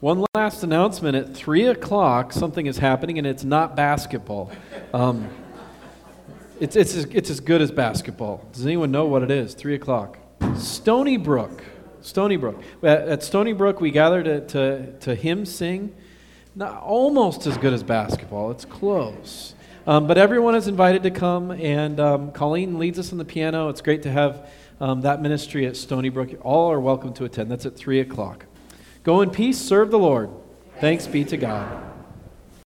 One last announcement. At 3 o'clock, something is happening, and it's not basketball. It's as good as basketball. Does anyone know what it is? 3 o'clock. Stony Brook. At Stony Brook, we gather to hymn sing. Not almost as good as basketball. It's close. But everyone is invited to come, and Colleen leads us on the piano. It's great to have that ministry at Stony Brook. All are welcome to attend. That's at 3 o'clock. Go in peace, serve the Lord. Thanks be to God.